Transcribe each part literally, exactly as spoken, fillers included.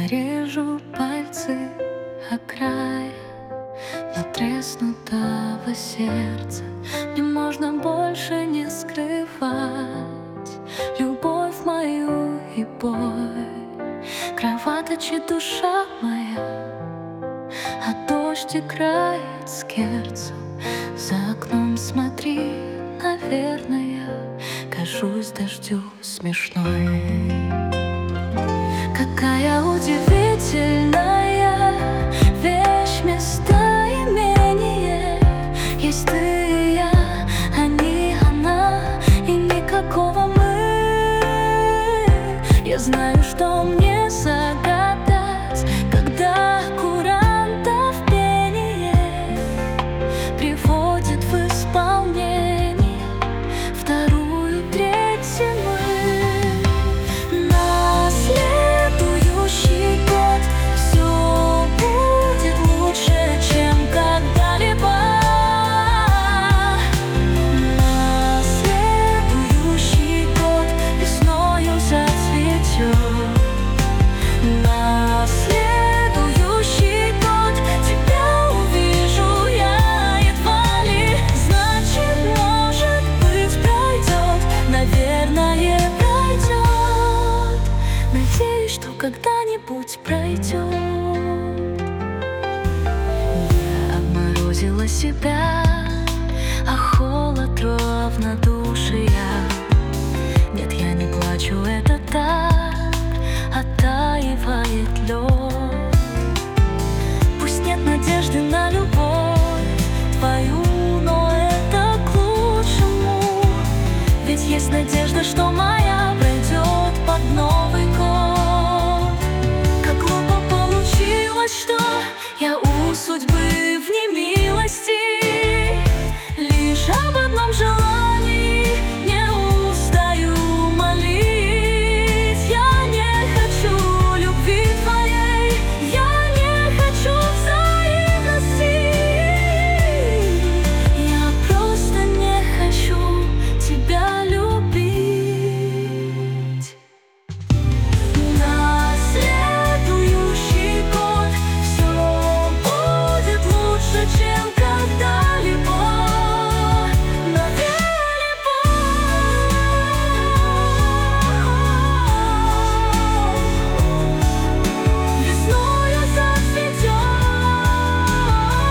режу пальцы о край натреснутого сердца. Не можно больше не скрывать любовь мою и боль. Кровоточит душа моя, а дождь играет с керцем. За окном смотри, наверное, кажусь дождю смешной. Какая удивительная вещь местоимение. Есть ты и я, а не она и никакого мы. Я знаю, что мне загадать, когда курантов пение приводит в исполнение вторую треть зимы. На следующий год все будет лучше, чем когда-либо. На следующий год весною зацветет. На следующий год тебя увижу я едва ли. Значит, может быть, пройдет, наверное, пройдет. Надеюсь, что когда-нибудь пройдет. Я обморозила себя, а холод равнодушия. Нет, я не плачу, это так оттаивает лед. Пусть нет надежды на любовь твою, но это к лучшему. Ведь есть надежда, что моя пройдет под Новый год. Как глупо получилось, что я у судьбы в немилости. Лишь об одном желании не устаю молить. Я не хочу любви твоей, я не хочу взаимности. Я просто не хочу тебя любить. На следующий год все будет лучше, чем когда-либо. Весною зацветет.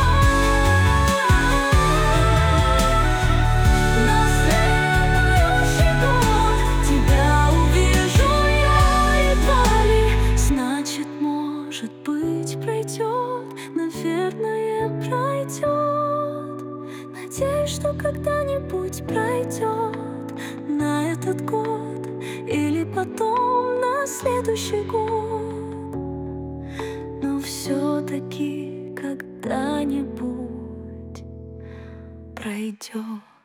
На следующий год тебя увижу я едва ли. Значит, может быть, пройдет, наверное, пройдет. Надеюсь, что когда-нибудь пройдет. На этот год или потом на следующий год. Но все-таки когда-нибудь пройдет.